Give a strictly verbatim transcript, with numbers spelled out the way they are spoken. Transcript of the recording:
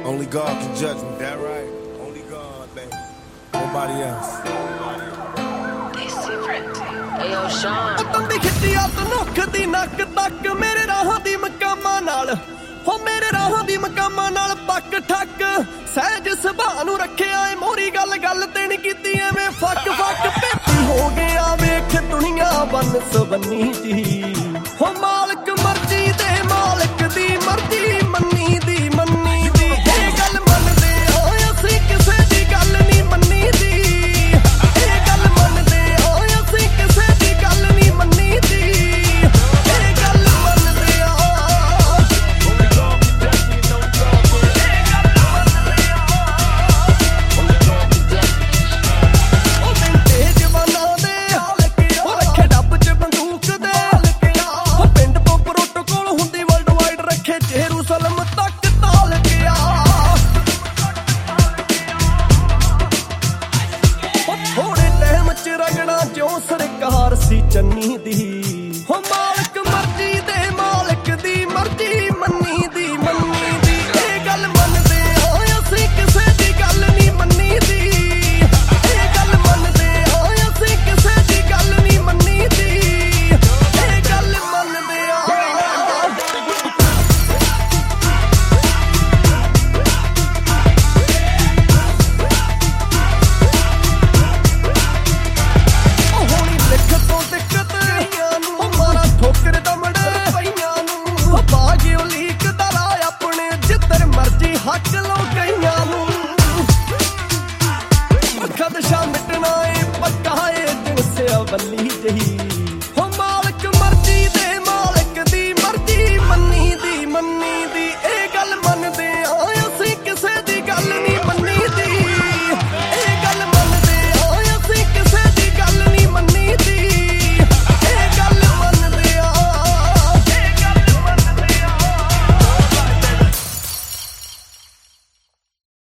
Only God can judge me. That right? Only God, baby. Nobody else. Ayo, Sean. ਤੰਦੀ ਖਿੱਚਿਆ ਤਨੁੱਖ ਦੀ ਨੱਕ ਤੱਕ ਮੇਰੇ ਰਾਹਾਂ ਦੀ ਮਕਾਮਾਂ ਨਾਲ ਹੋ ਮੇਰੇ ਰਾਹਾਂ ਦੀ ਮਕਾਮਾਂ ਨਾਲ ਪੱਕ ਠੱਕ ਸਹਿਜ ਸੁਭਾਅ ਨੂੰ ਰੱਖਿਆ ਏ ਮੋਰੀ ਗੱਲ ਗੱਲ ਤੇ ਨੀ ਕੀਤੀ ਐਵੇਂ ਫੱਕ ਫੱਕ ਪੇਤੀ ਹੋ ਗਿਆ ਵੇਖ ਦੁਨੀਆ ਬੰਨ ਸਵੰਨੀ ਜੀ ਹੋ ਮਾਲਕ ਮਰਜ਼ੀ ਦੇ ਮਾਲਕ ਦੀ ਮਰਜ਼ੀ ਮੰਨੀ ਦੀ ਮੰਨੀ ਦੀ ਇਹ ਗੱਲ ਮੰਨਦੇ ਆ ਅਸੀਂ ਕਿਸੇ ਦੀ ਗੱਲ ਨਹੀਂ ਮੰਨੀ ਦੀ ਇਹ ਗੱਲ ਮੰਨਦੇ ਆ ਅਸੀਂ ਕਿਸੇ ਦੀ ਗੱਲ ਨਹੀਂ ਮੰਨੀ ਦੀ ਇਹ ਗੱਲ ਮੰਨਦੇ ਆ ਉਹ ਮਿੰਟੇ ਜਵਾਨਾਂ ਦੇ ਉਹ ਰੱਖੇ ਡੱਬ ਚ ਬੰਦੂਕ ਦੇ ਉਹ ਪਿੰਡ ਤੋਂ ਪ੍ਰੋਟੋਕੋਲ ਹੁੰਦੀ ਵਰਲਡ ਵਾਈਡ ਰੱਖੇ ਜੇਰੂਸਲਮ ਤੱਕ ਤਾਲ ਗਿਆ ਥੋੜੇ ਟਾਈਮ ਚ ਰਗੜਾ ਜਿਉਂ ਸਰਕਾਰ ਸੀ ਚੰਨੀ ਦੀ ਹੋ ਮਾਲਕ ਮਰਜ਼ੀ ਦੇ ਮਾਲਕ ਦੀ ਮਰਜ਼ੀ ਮੰਨੀ ਦੀ ਮੰਨੀ ਦੀ ਇਹ ਗੱਲ ਮੰਨਦੇ ਆ ਅਸੀਂ ਕਿਸੇ ਦੀ ਗੱਲ ਨਹੀਂ ਮੰਨੀ ਦੀ ਇਹ ਗੱਲ ਮੰਨਦੇ ਆ ਅਸੀਂ ਕਿਸੇ ਦੀ ਗੱਲ ਨਹੀਂ ਮੰਨੀ ਦੀ ਇਹ ਗੱਲ ਮੰਨਦੇ ਆ ਹੋਣੀ ਲਿਖ ਤੋਂ ਦਿੱਕਤ ਉਹ ਮਾਰਾ ਠੋਕਰ ਦਮੜੇ ਪਈਆਂ ਨੂੰ ਉਹ ਬਾਗਿਓ ਲੀਕ ਦਾ ਰਾਹ ਆਪਣੇ ਜਿੱਧਰ ਮਰਜੀ ਹੱਕ